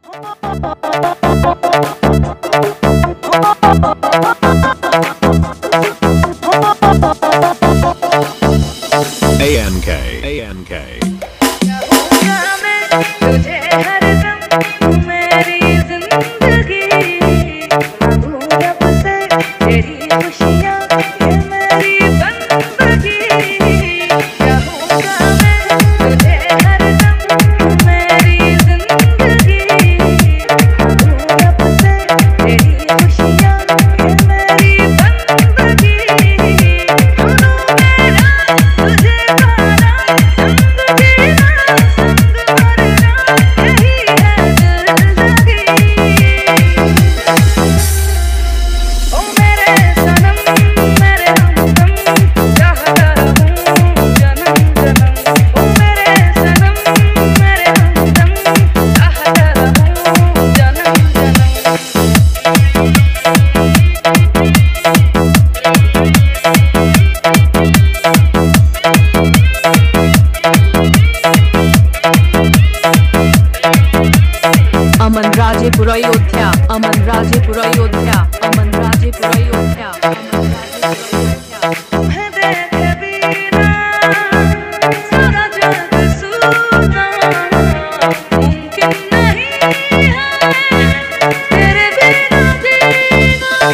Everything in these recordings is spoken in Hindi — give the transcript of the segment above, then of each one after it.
ANK तुझे हरदम मेरी जिंदगी अब से तेरी खुशियाँ ये मेरी बंदगी चाहूँगा मैं तुझे हरदम मेरी जिंदगी अब से तेरी खुशियाँ ये मेरी बंदगी तुझे पाना संग जीना संग मरना यही है जिंदगी ओ मेरे सनम मेरे हमदम चाहता रहूं जन्म जन्म ओ मेरे सनम मेरे हमदम चाहता रहूं जन्म जन्म अमन राजेपुर अयोध्या, अमन राजेपुर अयोध्या, अमन राजेपुर अयोध्या, अमन राजेपुर अयोध्या। तुम्हें देखे बिना सारा जग सूना मुमकिन नहीं है तेरे बिना जीना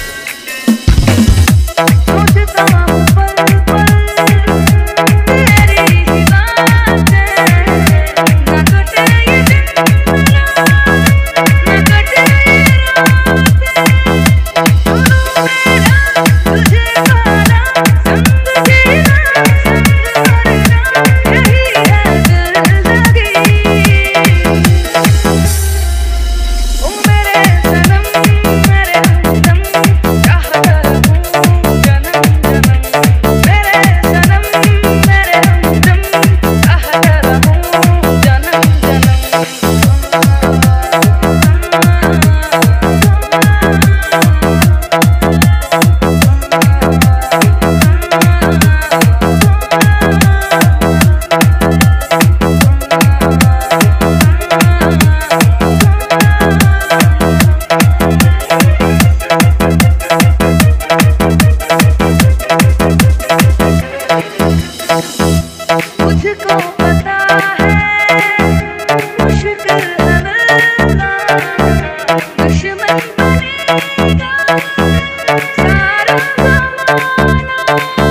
सोचता हूँ पल पल तेरी ही बातें न कटे ये दिन न कटे ये तुझे पाना संग जीना संग मरना यही है जिंदगी ओ मेरे सनम मेरे हमदम चाहता रहूं जन्म जन्म मेरे सनम मेरे हमदम चाहता रहूं जन्म मुझको पता है मुश्किल है मिलना दुश्मन बनेगा सारा ज़माना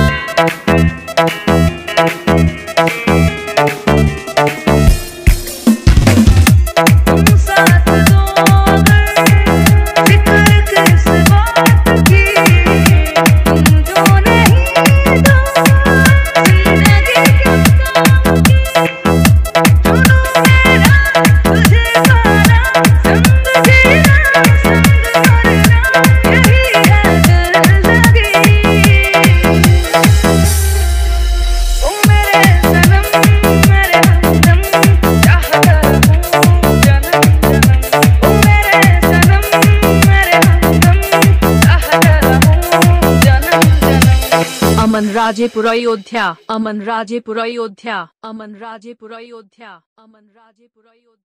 तुम साथ दो अगर फिक्र किस बात की तुम जो नहीं दो जिंदगी क्यों काम की चुनो मेरा तुझे पाना संग जीना संग मरना यही है जिंदगी ओ मेरे सनम मेरे हमदम चाहता रहूं जन्म जन्म ओ मेरे सनम मेरे हमदम चाहता रहूं जन्म जन्म अमन राजेपुर अयोध्या, अमन राजेपुर अयोध्या, अमन राजेपुर अयोध्या, अमन राजेपुर अयोध्या।